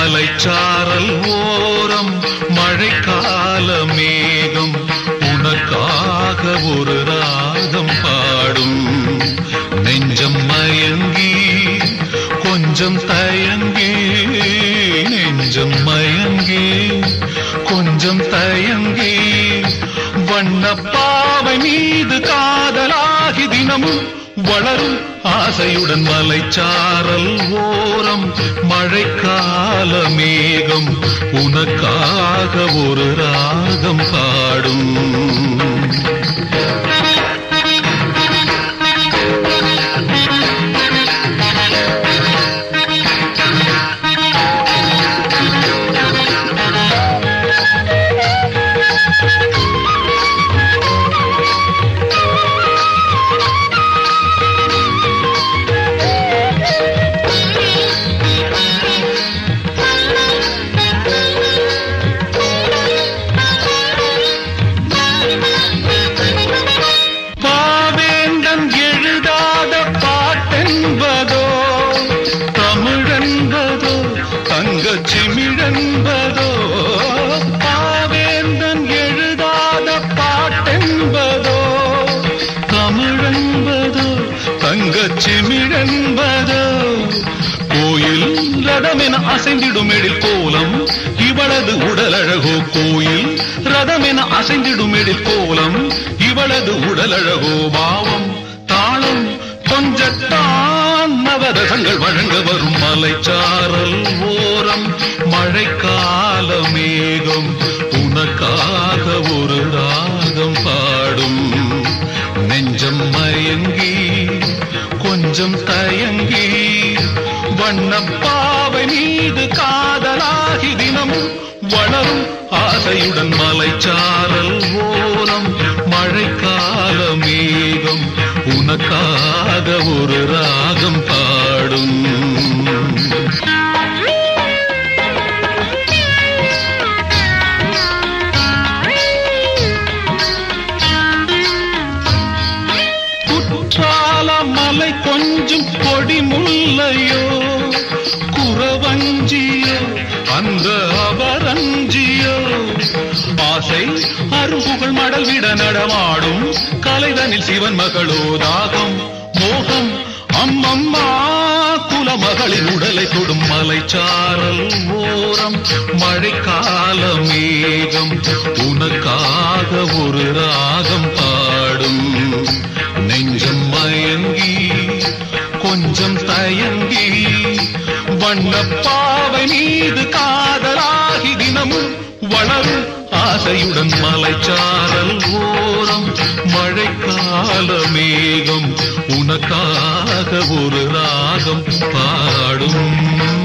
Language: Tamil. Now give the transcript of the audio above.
மலைச்சாரல் ஓரம் மழைக்கால மேகம் உனக்காக ஒரு ராகம் பாடும். நெஞ்சம் மயங்கி கொஞ்சம் தயங்கி, நெஞ்சம் மயங்கி கொஞ்சம் தயங்கி, வண்ணப்பாவை மீது காதலாகி தினமும் வளரும் ஆசையுடன் மலைச்சாரல் ஓரம் மழைக்கால மேகம் உனக்காக ஒரு ராகம் பாடும். சிமிழென்பதோ பாவேந்தன் எழுதாத பாட்டென்பதோ, தமிழென்பதோ தங்கச் சிமிழென்பதோ, கோயில் ரதமென அசைந்திடும் எழில் கோலம் இவளது உடலழகோ, கோயில் ரதமென அசைந்திடும் எழில் கோலம் இவளது உடலழகோ, பாவம் தாளம் கொஞ்சத்தான் நவரசங்கள் வழங்க வரும் மலைச்சாரல் ஓரம் மழைக்கால மேகம் உனக்காக ஒரு ராகம் பாடும். நெஞ்சம் மயங்கி கொஞ்சம் தயங்கி, வண்ணப்பாவை மீது காதலாகி தினமும் வளரும் ஆசையுடன் மலைச்சாரல் ஓரம் மழைக்கால மேகம் உனக்காக ஒரு ராகம் பாடும். குற்றால மலை கொஞ்சம் கொடி முல்லையோ, குறவஞ்சியோ அந்த அபரஞ்சியோ, ஆசை அரும்புகள் மடல் விட நடமாடும் கலைதனில் சிவன் மகளோ, தாகம் மோகம் அம்மம்மா குலமகளின் உடலை தொடும் மலைச்சாரல் ஓரம் மழைக்கால மேகம் உனக்காக ஒரு ராகம் பாடும். நெஞ்சம் மயங்கி கொஞ்சம் தயங்கி, வண்ணப்பாவை மீது காதலாகி தினமும் வளரும் ஆசையுடன் மலைச்சாரல் ஓரம் மழைக்கால மேகம் உனக்காக ஒரு ராகம் பாடும்.